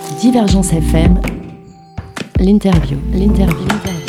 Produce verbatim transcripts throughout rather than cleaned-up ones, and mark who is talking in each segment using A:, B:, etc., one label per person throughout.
A: Divergence F M, l'interview, l'interview.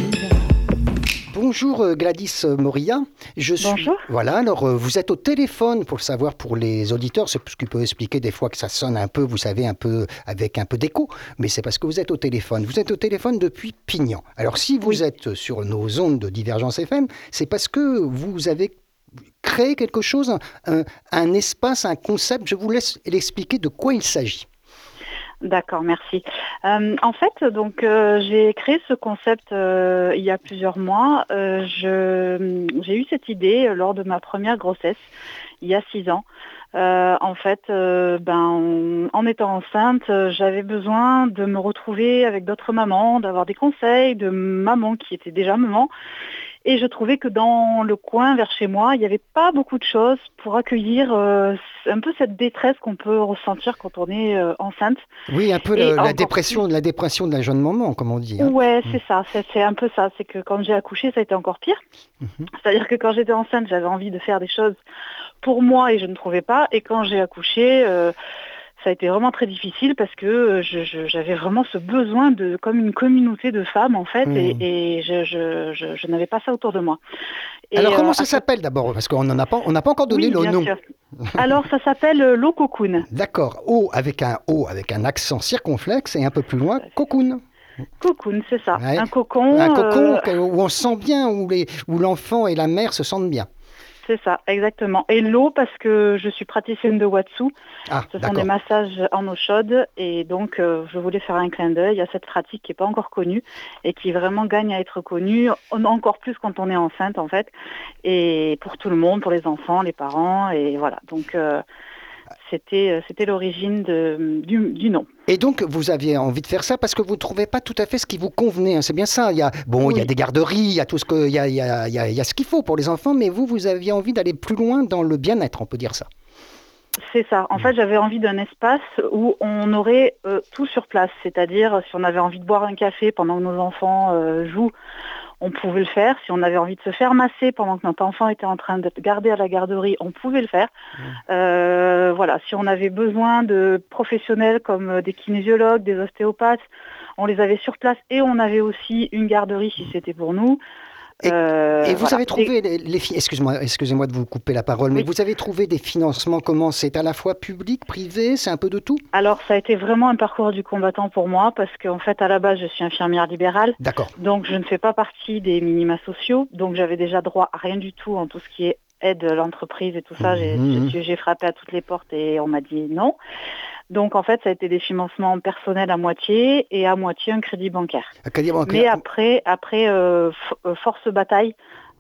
B: Bonjour Gladys Moria. Je suis...
C: Bonjour.
B: Voilà, alors vous êtes au téléphone, pour le savoir pour les auditeurs, c'est ce qui peut expliquer des fois que ça sonne un peu, vous savez, un peu avec un peu d'écho, mais c'est parce que vous êtes au téléphone. Vous êtes au téléphone depuis Pignan. Alors si vous
C: Oui.
B: êtes sur nos ondes de Divergence F M, c'est parce que vous avez créé quelque chose, un, un espace, un concept. Je vous laisse l'expliquer de quoi il s'agit.
C: D'accord, merci. Euh, en fait, donc euh, j'ai créé ce concept euh, il y a plusieurs mois. Euh, je, j'ai eu cette idée lors de ma première grossesse, il y a six ans. Euh, en fait, euh, ben, en étant enceinte, j'avais besoin de me retrouver avec d'autres mamans, d'avoir des conseils de mamans qui étaient déjà mamans. Et je trouvais que dans le coin, vers chez moi, il n'y avait pas beaucoup de choses pour accueillir euh, un peu cette détresse qu'on peut ressentir quand on est euh, enceinte.
B: Oui, un peu
C: Et
B: le- la,
C: encore
B: dépression,
C: plus-
B: la dépression de la jeune maman, comme on dit. Hein.
C: Ouais,
B: Mm.
C: c'est ça, c'est, c'est un peu ça. C'est que quand j'ai accouché, ça a été encore pire.
B: Mhm.
C: C'est-à-dire que quand j'étais enceinte, j'avais envie de faire des choses pour moi et je ne trouvais pas. Et quand j'ai accouché, euh, ça a été vraiment très difficile parce que euh, je, je- j'avais vraiment ce besoin de, comme une communauté de femmes en fait,
B: Mm.
C: et, et je, je, je, je n'avais pas ça autour de moi. Et,
B: Alors comment
C: euh,
B: ça
C: à ce-
B: s'appelle d'abord? Parce qu'on n'en a pas, on n'a pas encore donné
C: Oui,
B: le
C: bien
B: nom.
C: sûr. Alors ça s'appelle euh, l'eau cocoon.
B: D'accord, O avec un O, avec un accent circonflexe et un peu plus loin, cocoon.
C: Cocoon, c'est ça.
B: Ouais.
C: Un cocon.
B: Un cocon
C: euh,
B: que- où on se sent bien, où, les, où l'enfant et la mère se sentent bien.
C: C'est ça, exactement. Et l'eau, parce que je suis praticienne de Watsu,
B: Ah,
C: ce sont des
B: d'accord.
C: massages en eau chaude, et donc euh, je voulais faire un clin d'œil à cette pratique qui n'est pas encore connue, et qui vraiment gagne à être connue, en- encore plus quand on est enceinte en fait, et pour tout le monde, pour les enfants, les parents, et voilà. Donc euh, c'était, euh, c'était l'origine de, du, du nom.
B: Et donc, vous aviez envie de faire ça parce que vous ne trouvez pas tout à fait ce qui vous convenait. Hein, c'est bien ça. Il y a, bon, il y a
C: Oui.
B: des garderies, il y a tout ce que, il y a, il y a- il y a- il y a ce qu'il faut pour les enfants, mais vous, vous aviez envie d'aller plus loin dans le bien-être, on peut dire ça.
C: C'est ça. En fait, j'avais envie d'un espace où on aurait euh, tout sur place. C'est-à-dire, si on avait envie de boire un café pendant que nos enfants euh, jouent, on pouvait le faire. Si on avait envie de se faire masser pendant que notre enfant était en train d'être gardé à la garderie, on pouvait le faire. Euh, voilà. Si on avait besoin de professionnels comme euh, des kinésiologues, des ostéopathes, on les avait sur place et on avait aussi une garderie si c'était pour nous.
B: Et,
C: Euh,
B: et vous
C: voilà.
B: avez trouvé les, les fi- excuse-moi, excusez-moi de vous couper la parole, mais
C: Oui.
B: vous avez trouvé des financements comment? C'est à la fois public, privé, c'est un peu de tout?
C: Alors, ça a été vraiment un parcours du combattant pour moi parce qu'en fait, à la base, je suis infirmière libérale.
B: D'accord.
C: Donc, je ne fais pas partie des minima sociaux. Donc, j'avais déjà droit à rien du tout en tout ce qui est aide à l'entreprise et tout ça. J'ai,
B: Mhm.
C: j'ai, j'ai frappé à toutes les portes et on m'a dit non. Donc, en fait, ça a été des financements personnels à moitié et à moitié un crédit bancaire.
B: Quel- bon,
C: Mais après, après euh, f- euh, force bataille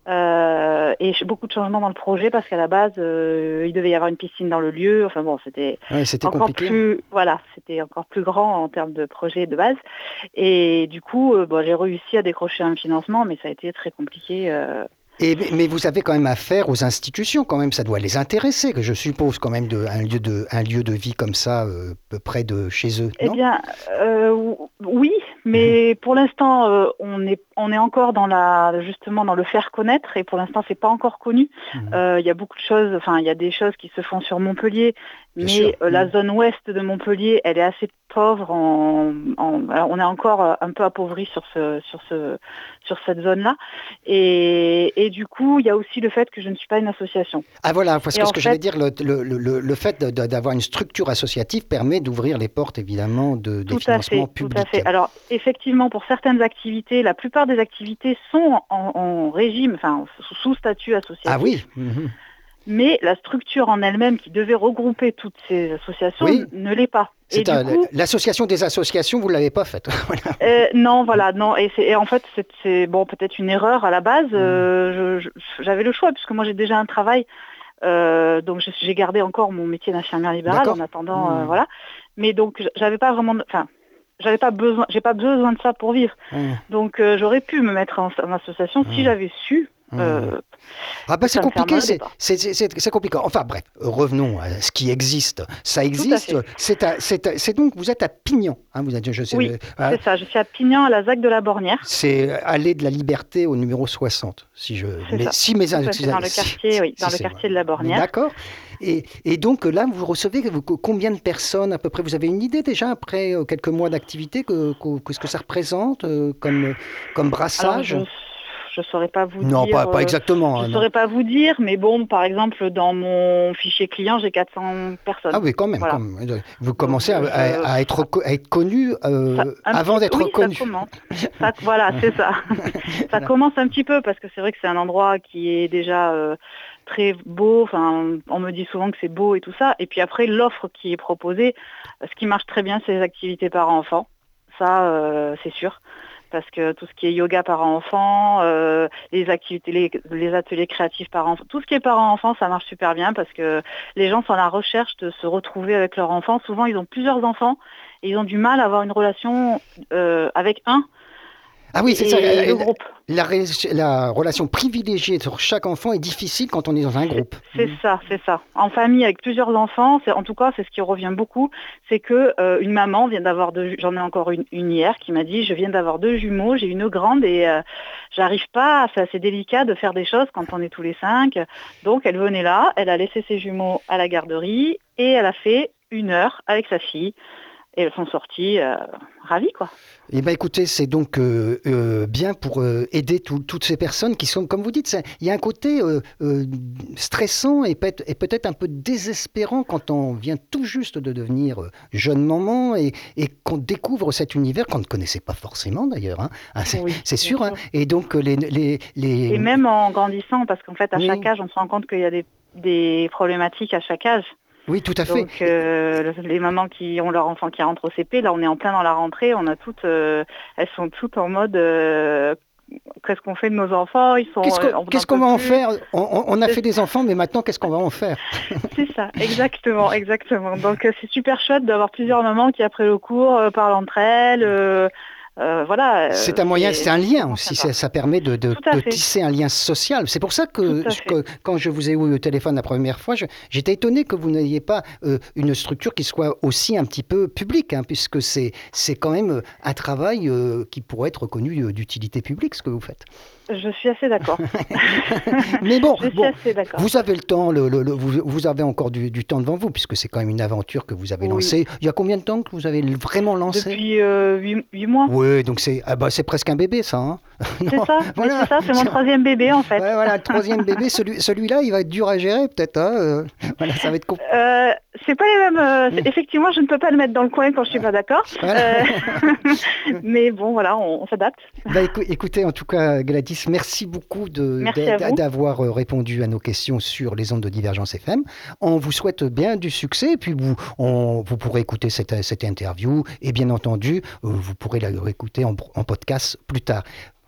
C: euh, et ch- beaucoup de changements dans le projet parce qu'à la base, euh, il devait y avoir une piscine dans le lieu. Enfin bon, c'était
B: ouais, c'était
C: encore
B: compliqué.
C: plus, voilà, c'était encore plus grand en termes de projet de base. Et du coup, euh, bon, j'ai réussi à décrocher un financement, mais ça a été très compliqué. euh.
B: Et, mais vous avez quand même affaire aux institutions, quand même, ça doit les intéresser, que je suppose, quand même, de, un, lieu de, un lieu de vie comme ça, euh, peu près de chez eux,
C: Eh
B: non?
C: bien, euh, oui, mais pour l'instant, euh, on est on est encore dans la justement dans le faire connaître et pour l'instant, c'est pas encore connu.
B: Mhm.
C: Euh, Il y a beaucoup de choses, enfin, il y a des choses qui se font sur Montpellier,
B: Bien
C: mais
B: sûr.
C: euh, la
B: Mhm.
C: zone ouest de Montpellier, elle est assez pauvre. En, en- alors, on est encore euh, un peu appauvri sur ce sur ce sur cette zone-là, et, et du coup, il y a aussi le fait que je ne suis pas une association.
B: Ah voilà, parce
C: Et
B: que
C: en
B: ce que j'allais
C: fait,
B: dire, le, le, le, le fait de- de- d'avoir une structure associative permet d'ouvrir les portes, évidemment, de, des
C: tout à
B: financements
C: fait, tout
B: publics.
C: à fait. Alors effectivement, pour certaines activités, la plupart des activités sont en, en régime, enfin sous, sous statut associatif.
B: Ah oui, mhm.
C: Mais la structure en elle-même qui devait regrouper toutes ces associations
B: Oui.
C: ne l'est pas. Et
B: C'est
C: du
B: un-
C: coup,
B: l'association des associations, vous ne l'avez pas faite. Voilà.
C: euh, non, voilà, non. Et, c'est, et en fait, c'est, c'est bon, peut-être une erreur à la base. Euh, je- je- j'avais le choix puisque moi j'ai déjà un travail, euh, donc je- j'ai gardé encore mon métier d'infirmière libérale
B: D'accord.
C: en attendant, euh,
B: Mmh.
C: voilà. Mais donc j'avais pas vraiment, de- enfin, j'avais pas besoin, j'ai pas besoin de ça pour vivre.
B: Mmh.
C: Donc euh, j'aurais pu me mettre en, en association si
B: Mmh.
C: j'avais su.
B: Mmh.
C: Euh,
B: Ah bah
C: que
B: c'est
C: ça me
B: compliqué,
C: fermerait
B: c'est,
C: pas.
B: c'est, c'est, c'est- c'est compliqué. Enfin bref, revenons à ce qui existe. Ça existe.
C: fait.
B: C'est, à- c'est, à- c'est donc, vous êtes à Pignan. Hein, vous êtes, je sais,
C: Oui,
B: euh, ah,
C: c'est ça. Je suis à Pignan, à la ZAC de la Bornière.
B: c'est allée de la Liberté au numéro soixante. Si je,
C: C'est
B: mais
C: ça.
B: si mes
C: Tout à fait,
B: si-
C: dans le
B: si-
C: quartier, oui, dans
B: si
C: le
B: c'est
C: quartier
B: moi.
C: de la Bornière.
B: D'accord. Et, et donc là, vous recevez vous, combien de personnes à peu près? Vous avez une idée déjà après euh, quelques mois d'activité que, que, que ce que ça représente euh, comme, comme brassage?
C: Alors, je ne saurais pas vous
B: Non,
C: dire.
B: pas, pas exactement.
C: Je
B: hein,
C: ne
B: non.
C: saurais pas vous dire, mais bon, par exemple, dans mon fichier client, j'ai quatre cents personnes.
B: Ah oui, quand même.
C: Voilà.
B: Quand même. Vous commencez
C: Donc,
B: à, à,
C: je-
B: à être, co- à être connu euh,
C: Ça- un
B: avant
C: petit-
B: d'être
C: oui,
B: connu.
C: ça commence. Ça- voilà, c'est ça. Ça
B: Voilà.
C: commence un petit peu parce que c'est vrai que c'est un endroit qui est déjà euh, très beau. Enfin, on me dit souvent que c'est beau et tout ça. Et puis après, l'offre qui est proposée, euh, ce qui marche très bien, c'est les activités parents-enfants. Ça, euh, c'est sûr. Parce que tout ce qui est yoga parents-enfants, euh, les activités, les, les ateliers créatifs parents-enfants, tout ce qui est parents-enfants, ça marche super bien parce que les gens sont à la recherche de se retrouver avec leur enfant. Souvent, ils ont plusieurs enfants et ils ont du mal à avoir une relation euh, avec un
B: Ah oui, c'est
C: et,
B: ça.
C: et le
B: La,
C: groupe.
B: la, ré- la relation privilégiée sur chaque enfant est difficile quand on est dans un groupe.
C: C'est ça, c'est ça. En famille avec plusieurs enfants, c'est, en tout cas, c'est ce qui revient beaucoup, c'est que euh, une maman vient d'avoir deux, j'en ai encore une, une hier qui m'a dit, je viens d'avoir deux jumeaux, j'ai une grande et euh, j'arrive pas, c'est assez délicat de faire des choses quand on est tous les cinq. Donc elle venait là, elle a laissé ses jumeaux à la garderie et elle a fait une heure avec sa fille. Et elles sont sorties euh, ravies, quoi.
B: Eh bien, écoutez, c'est donc euh, euh, bien pour euh, aider tout- toutes ces personnes qui sont, comme vous dites, c'est- il y a un côté euh, euh, stressant et peut-être, et peut-être un peu désespérant quand on vient tout juste de devenir euh, jeune maman et, et qu'on découvre cet univers qu'on ne connaissait pas forcément d'ailleurs. hein. Ah, c'est,
C: Oui,
B: c'est
C: bien
B: sûr. hein.
C: sûr.
B: Et donc, euh, les, les, les...
C: Et même en grandissant, parce qu'en fait, à
B: Oui.
C: chaque âge, on se rend compte qu'il y a des, des problématiques à chaque âge.
B: Oui, tout à fait.
C: Donc euh, les mamans qui ont leur enfant qui rentre au C P, là on est en plein dans la rentrée, on a toutes, euh, elles sont toutes en mode euh, qu'est-ce qu'on fait de nos enfants? Ils sont.
B: Qu'est-ce
C: euh,
B: qu'on,
C: on
B: qu'est-ce
C: n'en
B: qu'on
C: peut
B: va en
C: plus.
B: faire? on, on- on a
C: C'est-
B: fait des enfants, mais maintenant, qu'est-ce qu'on va en faire?
C: C'est ça, exactement, exactement. Donc euh, c'est super chouette d'avoir plusieurs mamans qui après le cours euh, parlent entre elles. euh, euh, voilà. euh,
B: C'est un moyen, c'est un lien
C: vraiment
B: aussi.
C: sympa.
B: Ça, ça permet de, de-
C: Tout à
B: de
C: fait.
B: tisser un lien social. C'est pour ça que,
C: Tout à fait.
B: que quand je vous ai eu au téléphone la première fois, je- j'étais étonné que vous n'ayez pas euh, une structure qui soit aussi un petit peu publique, hein, puisque c'est, c'est quand même un travail euh, qui pourrait être reconnu euh, d'utilité publique, ce que vous faites.
C: Je suis assez d'accord.
B: Mais bon,
C: Je suis
B: bon,
C: assez d'accord.
B: vous avez le temps, le, le- le- vous, vous avez encore du, du temps devant vous, puisque c'est quand même une aventure que vous avez
C: Oui.
B: lancée. Il y a combien de temps que vous avez vraiment lancé?
C: Depuis euh, huit mois.
B: Oui, donc c'est, ah bah, c'est presque un bébé, ça. hein.
C: C'est
B: Non,
C: ça, mais
B: voilà.
C: c'est ça, c'est mon troisième bébé en fait.
B: Ouais, voilà, le troisième bébé, celui, celui-là, il va être dur à gérer, peut-être. hein, euh, voilà, ça va être compliqué.
C: Euh, c'est pas les mêmes. euh, c'est- effectivement, je ne peux pas le mettre dans le coin quand je suis pas d'accord.
B: Voilà.
C: Euh, mais bon, voilà, on, on s'adapte.
B: Bah, écou- écoutez, en tout cas, Gladys, merci beaucoup de,
C: Merci
B: d'a-
C: à vous.
B: d'avoir euh, répondu à nos questions sur les ondes de Divergence F M. On vous souhaite bien du succès, et puis vous, on- vous pourrez écouter cette, cette interview, et bien entendu, euh, vous pourrez la réécouter en, en podcast plus tard.